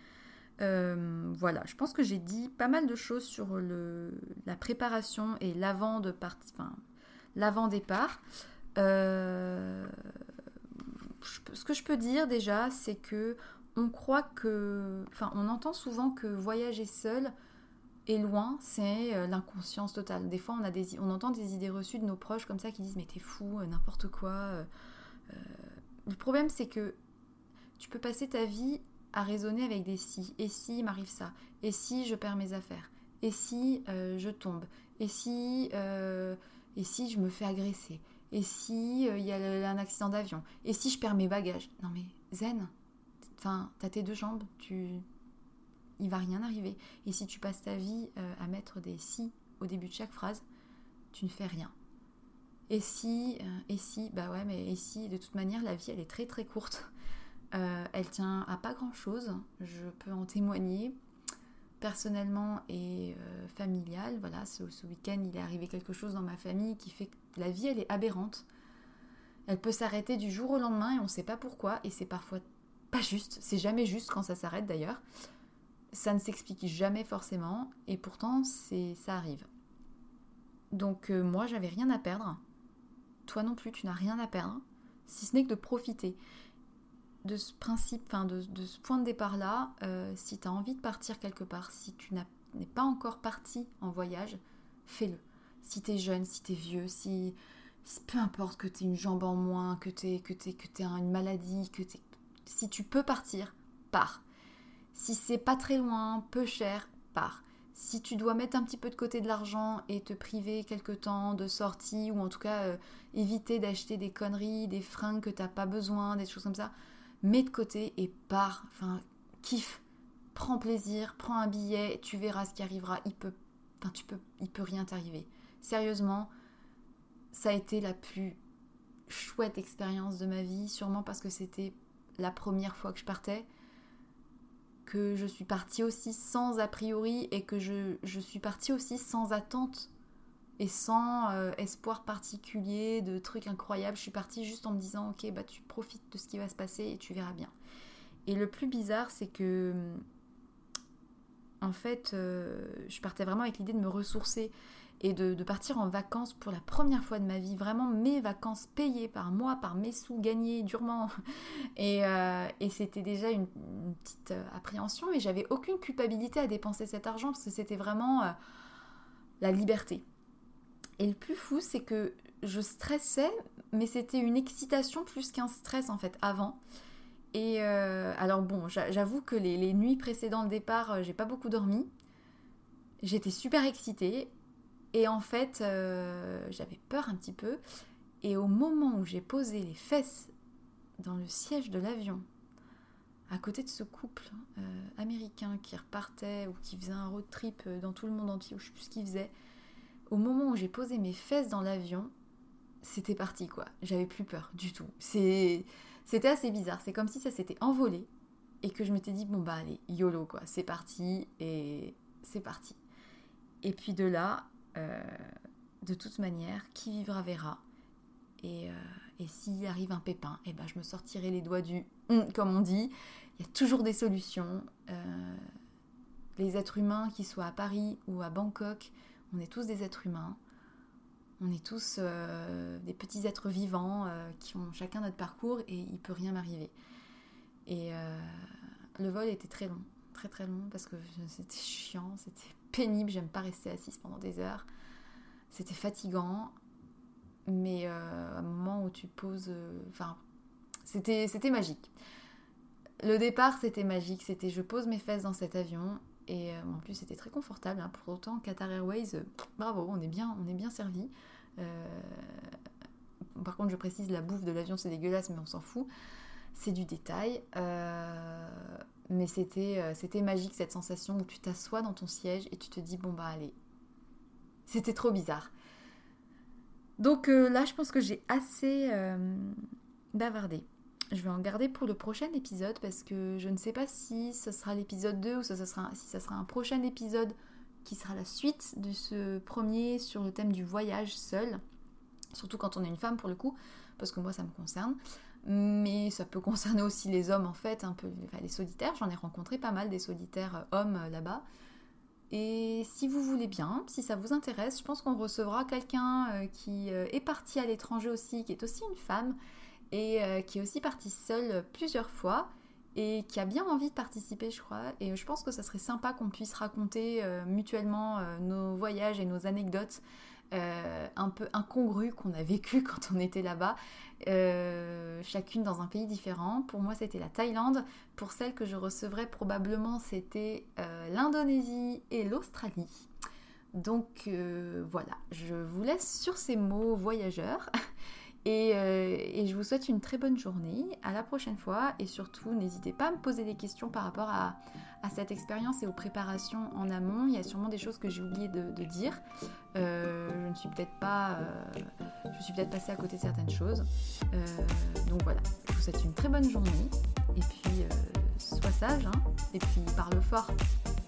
S1: Euh, voilà, je pense que j'ai dit pas mal de choses sur le, la préparation et l'avant de partie, enfin, l'avant-départ. Euh, je, ce que je peux dire déjà, c'est que on croit que... Enfin, on entend souvent que voyager seul et loin, c'est l'inconscience totale. Des fois, on, a des, on entend des idées reçues de nos proches comme ça qui disent « Mais t'es fou, n'importe quoi. Euh, ». Le problème, c'est que tu peux passer ta vie à raisonner avec des si. Et si il m'arrive ça? Et si je perds mes affaires? Et si euh, je tombe? Et si, euh, et si je me fais agresser? Et si il euh, y a un accident d'avion? Et si je perds mes bagages? Non mais zen, enfin, t'as tes deux jambes, tu... il va rien arriver. Et si tu passes ta vie euh, à mettre des si au début de chaque phrase, tu ne fais rien. Et si, euh, et si, bah ouais, mais et si, de toute manière, la vie, elle est très très courte. Euh, elle tient à pas grand-chose, je peux en témoigner. Personnellement et euh, familial, voilà, ce, ce week-end, il est arrivé quelque chose dans ma famille qui fait que la vie, elle est aberrante. Elle peut s'arrêter du jour au lendemain et on ne sait pas pourquoi, et c'est parfois pas juste, c'est jamais juste quand ça s'arrête d'ailleurs. Ça ne s'explique jamais forcément, et pourtant, c'est, ça arrive. Donc euh, moi, j'avais rien à perdre. Toi non plus, tu n'as rien à perdre, si ce n'est que de profiter de ce principe, enfin de, de ce point de départ-là. Euh, si tu as envie de partir quelque part, si tu n'as, n'es pas encore parti en voyage, fais-le. Si tu es jeune, si tu es vieux, si, si peu importe que tu aies une jambe en moins, que tu aies que t'aies, que t'aies une maladie, que t'aies, si tu peux partir, pars. Si c'est pas très loin, peu cher, pars. Si tu dois mettre un petit peu de côté de l'argent et te priver quelque temps de sortie, ou en tout cas euh, éviter d'acheter des conneries, des fringues que t'as pas besoin, des choses comme ça, mets de côté et pars. Enfin, kiffe, prends plaisir, prends un billet, tu verras ce qui arrivera. Il peut, enfin, tu peux, il peut rien t'arriver. Sérieusement, ça a été la plus chouette expérience de ma vie, sûrement parce que c'était la première fois que je partais, que je suis partie aussi sans a priori et que je, je suis partie aussi sans attente et sans euh, espoir particulier de trucs incroyables. Je suis partie juste en me disant ok, bah tu profites de ce qui va se passer et tu verras bien. Et le plus bizarre, c'est que en fait euh, je partais vraiment avec l'idée de me ressourcer et de, de partir en vacances pour la première fois de ma vie, vraiment mes vacances payées par moi, par mes sous gagnés durement. Et, euh, et c'était déjà une, une petite euh, appréhension, mais j'avais aucune culpabilité à dépenser cet argent parce que c'était vraiment euh, la liberté. Et le plus fou, c'est que je stressais, mais c'était une excitation plus qu'un stress en fait avant. Et euh, alors bon, j'avoue que les, les nuits précédant le départ, euh, j'ai pas beaucoup dormi. J'étais super excitée. Et en fait, euh, j'avais peur un petit peu. Et au moment où j'ai posé les fesses dans le siège de l'avion, à côté de ce couple euh, américain qui repartait ou qui faisait un road trip dans tout le monde entier, ou je sais plus ce qu'il faisait, au moment où j'ai posé mes fesses dans l'avion, c'était parti quoi. J'avais plus peur du tout. C'est, c'était assez bizarre. C'est comme si ça s'était envolé et que je m'étais dit bon bah allez, YOLO quoi, c'est parti et c'est parti. Et puis de là, euh, de toute manière, qui vivra verra. Et, euh, et s'il arrive un pépin, eh ben je me sortirai les doigts du hum, comme on dit. Il y a toujours des solutions. Euh, les êtres humains, qu'ils soient à Paris ou à Bangkok, on est tous des êtres humains. On est tous euh, des petits êtres vivants euh, qui ont chacun notre parcours et il peut rien m'arriver. Et euh, le vol était très long, très très long parce que c'était chiant, c'était pénible. J'aime pas rester assise pendant des heures. C'était fatigant. Mais euh, à un moment où tu poses... Euh, enfin, c'était, c'était magique. Le départ, c'était magique. C'était je pose mes fesses dans cet avion. Et euh, en plus, c'était très confortable. Hein. Pour autant, Qatar Airways, euh, bravo, on est bien, on est bien servi. Euh, par contre, je précise, la bouffe de l'avion, c'est dégueulasse, mais on s'en fout. C'est du détail. Euh, mais c'était, euh, c'était magique, cette sensation où tu t'assois dans ton siège et tu te dis, bon bah allez. C'était trop bizarre. Donc euh, là, je pense que j'ai assez euh, bavardé. Je vais en garder pour le prochain épisode parce que je ne sais pas si ce sera l'épisode deux ou ça, ça sera, si ça sera un prochain épisode qui sera la suite de ce premier sur le thème du voyage seul. Surtout quand on est une femme pour le coup, parce que moi ça me concerne. Mais ça peut concerner aussi les hommes en fait, un peu enfin, les solitaires. J'en ai rencontré pas mal des solitaires hommes euh, là-bas. Et si vous voulez bien, si ça vous intéresse, je pense qu'on recevra quelqu'un euh, qui euh, est parti à l'étranger aussi, qui est aussi une femme et euh, qui est aussi partie seule plusieurs fois et qui a bien envie de participer, je crois. Et je pense que ça serait sympa qu'on puisse raconter euh, mutuellement euh, nos voyages et nos anecdotes euh, un peu incongrues qu'on a vécues quand on était là-bas, euh, chacune dans un pays différent. Pour moi, c'était la Thaïlande. Pour celle que je recevrais, probablement, c'était euh, l'Indonésie et l'Australie. Donc euh, voilà, je vous laisse sur ces mots voyageurs. Et, euh, et je vous souhaite une très bonne journée, à la prochaine fois et surtout n'hésitez pas à me poser des questions par rapport à, à cette expérience et aux préparations en amont. Il y a sûrement des choses que j'ai oublié de, de dire, euh, je ne suis peut-être pas euh, je suis peut-être passée à côté de certaines choses, euh, donc voilà, je vous vous souhaite une très bonne journée. Et puis, euh, sois sage, hein, et puis parle fort.